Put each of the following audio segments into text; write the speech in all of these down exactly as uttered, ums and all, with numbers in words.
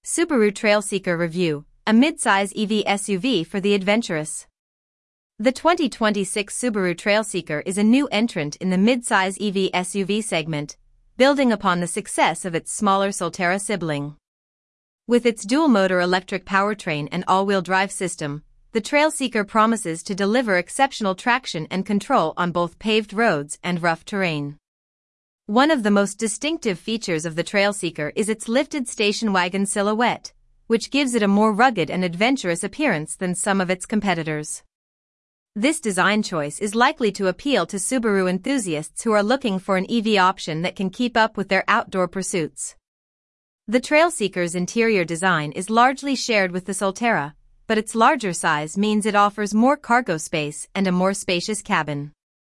Subaru Trailseeker Review, a midsize E V S U V for the adventurous. The twenty twenty-six Subaru Trailseeker is a new entrant in the midsize E V S U V segment, building upon the success of its smaller Solterra sibling. With its dual-motor electric powertrain and all-wheel drive system, the Trailseeker promises to deliver exceptional traction and control on both paved roads and rough terrain. One of the most distinctive features of the Trailseeker is its lifted station wagon silhouette, which gives it a more rugged and adventurous appearance than some of its competitors. This design choice is likely to appeal to Subaru enthusiasts who are looking for an E V option that can keep up with their outdoor pursuits. The Trailseeker's interior design is largely shared with the Solterra, but its larger size means it offers more cargo space and a more spacious cabin.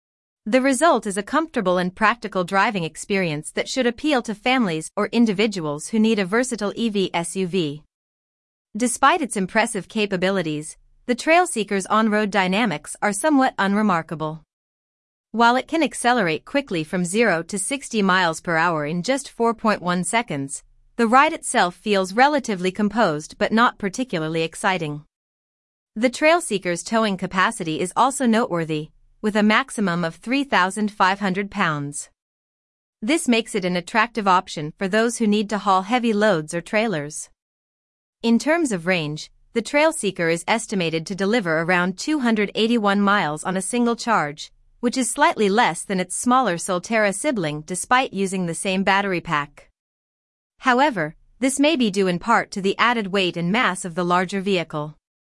The result is a comfortable and practical driving experience that should appeal to families or individuals who need a versatile E V S U V. Despite its impressive capabilities, the Trailseeker's on-road dynamics are somewhat unremarkable. While it can accelerate quickly from zero to sixty miles per hour in just four point one seconds, the ride itself feels relatively composed but not particularly exciting. The Trailseeker's towing capacity is also noteworthy, with a maximum of three thousand five hundred pounds. This makes it an attractive option for those who need to haul heavy loads or trailers. In terms of range, the Trailseeker is estimated to deliver around two hundred eighty-one miles on a single charge, which is slightly less than its smaller Solterra sibling despite using the same battery pack. However, this may be due in part to the added weight and mass of the larger vehicle.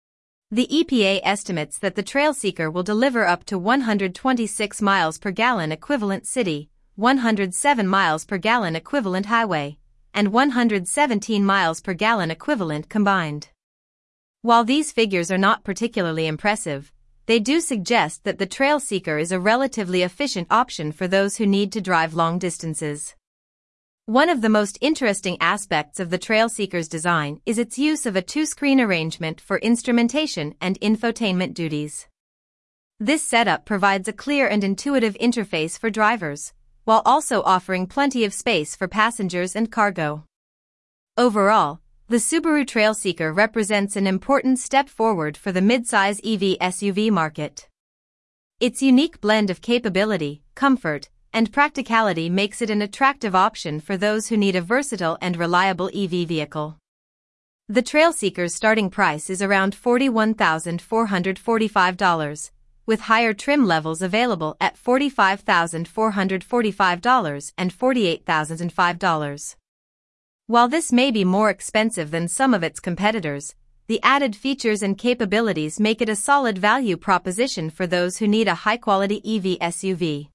The E P A estimates that the Trailseeker will deliver up to one hundred twenty-six miles per gallon equivalent city, one hundred seven miles per gallon equivalent highway, and one hundred seventeen miles per gallon equivalent combined. While these figures are not particularly impressive, they do suggest that the Trailseeker is a relatively efficient option for those who need to drive long distances. One of the most interesting aspects of the Trailseeker's design is its use of a two-screen arrangement for instrumentation and infotainment duties. This setup provides a clear and intuitive interface for drivers, while also offering plenty of space for passengers and cargo. Overall, the Subaru Trailseeker represents an important step forward for the midsize E V S U V market. Its unique blend of capability, comfort, and practicality makes it an attractive option for those who need a versatile and reliable E V vehicle. The Trailseeker's starting price is around forty-one thousand four hundred forty-five dollars, with higher trim levels available at forty-five thousand four hundred forty-five dollars and forty-eight thousand five dollars. While this may be more expensive than some of its competitors, the added features and capabilities make it a solid value proposition for those who need a high-quality E V S U V.